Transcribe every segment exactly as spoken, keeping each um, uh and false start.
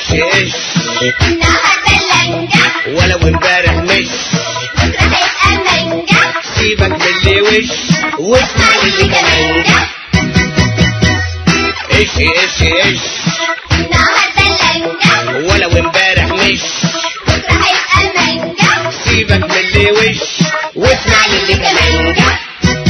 ايش ايش النهارده اللنجة ولو امبارح مش بكرة هيبقى منجة سيبك من اللي وش واسمع اللي كمانجة ايش ايش ايش النهارده اللنجة ولو امبارح مش بكرة هيبقى منجة سيبك من اللي وش واسمع اللي كمانجة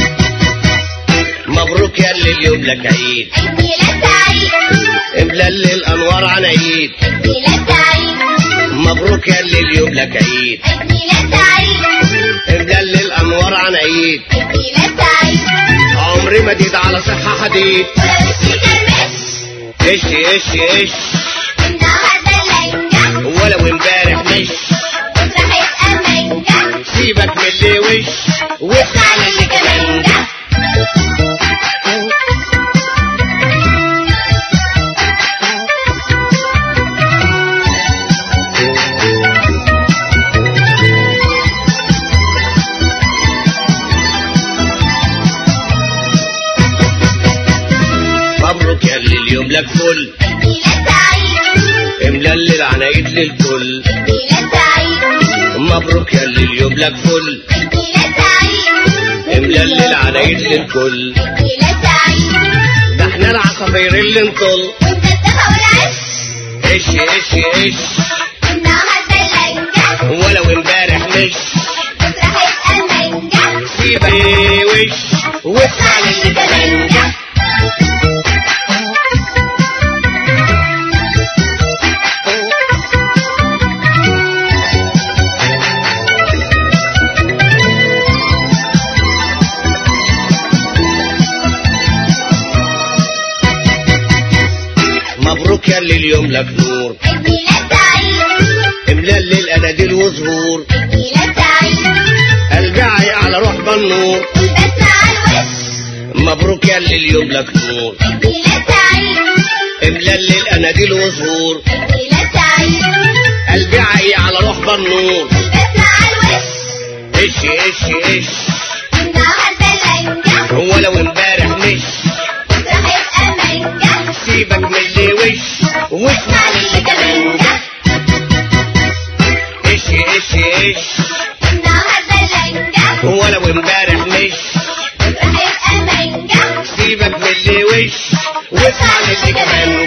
مبروك يا اللي اليوم لك عيد عيد ميلاد سعيد املى الانوار عنايد عيد ميلاد سعيد مبروك يا اللي اليوم لك عيد عيد ميلاد سعيد املى الانوار عنايد عيد ميلاد سعيد عمري ما ديت على صحة حديد ولو وشي كرمش ايش ايش ايش النهارده اللنجة ولو امبارح مش بكرة هيبقى منجة سيبك من اللي وش واسمع اللي كمانجة مبروك يا اللي اليوم لك فل عيد ميلاد سعيد املى العنايد للكل عيد ميلاد سعيد مبروك يا اللي اليوم لك فل عيد ميلاد سعيد املى العنايد للكل عيد ميلاد سعيد ده احنا العصافير اللي نطل وانت الدفا والعش ايش ايش ايش النهارده اللنجة ولو امبارح مش بكرة هيبقى منجة سيبك وش واسمع اللي كمانجة مبروك يا اللي اليوم لك نور عيد ميلاد سعيد املى الاناديل وزهور عيد ميلاد سعيد الجعي على روح بالنور والبسمة على الوش مبروك يا اللي اليوم لك نور عيد ميلاد سعيد املى الاناديل وزهور عيد ميلاد سعيد الجعي على روح بالنور والبسمة على الوش ايش ايش ايش النهارده اللنجة ولو امبارح مش بكرة هيبقى منجة سيبك من اللي وش واسمع اللي كمانجة ايش ايش ايش النهارده اللنجة ولو امبارح مش بكرة هيبقى منجة سيبك من اللي وش واسمع اللي كمانجة